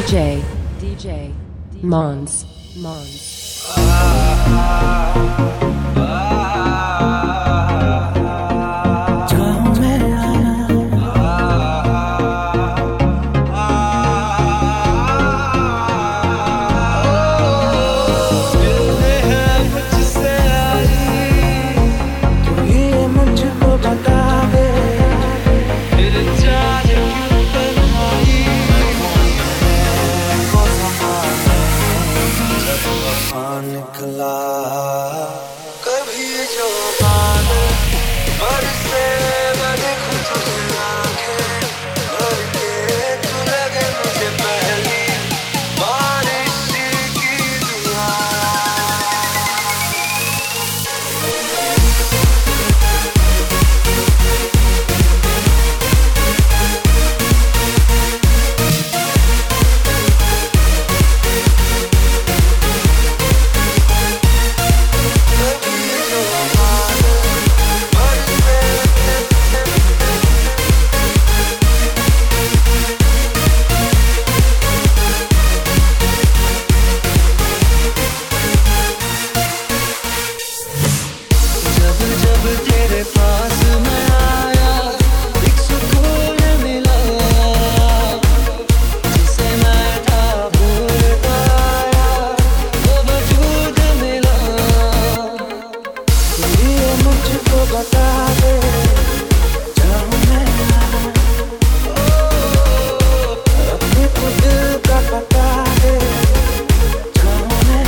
DJ Mons. निकला कभी जो बादल बरसे बड़े खुद आंखें भर के तू लगे मुझे पहली बारिश की दुआ तेरे पास मैं आया एक सुकून मिला जिसे मैं था भूल पाया वो वजूद मिला तू ये मुझको बता दे जाऊं मैं अपने खुद का पता दे जाऊं मैं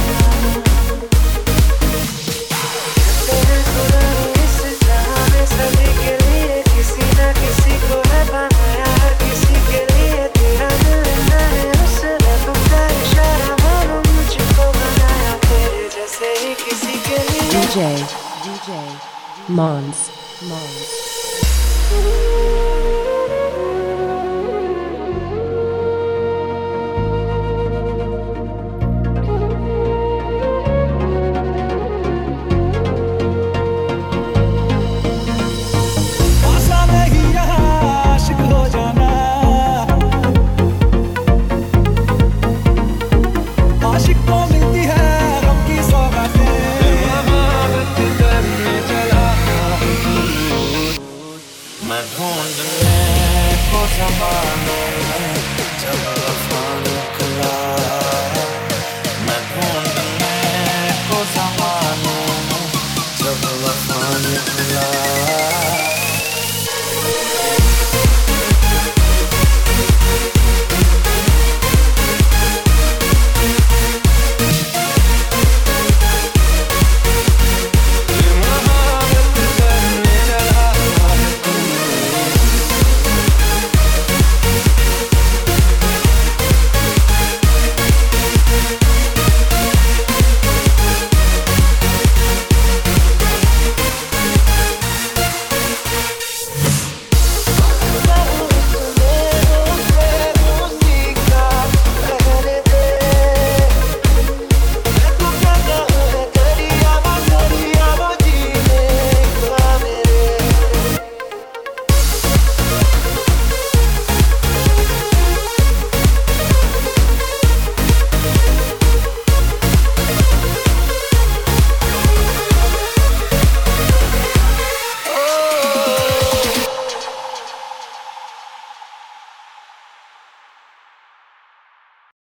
सभी के लिए किसी न किसी को है बनाया हर किसी के लिए तेरा मिलना है उसने तुमका इशारा मानो मुझको बनाया तेरे जैसे ही किसी के लिए DJ Mons. मैं ढूंढने को संभालना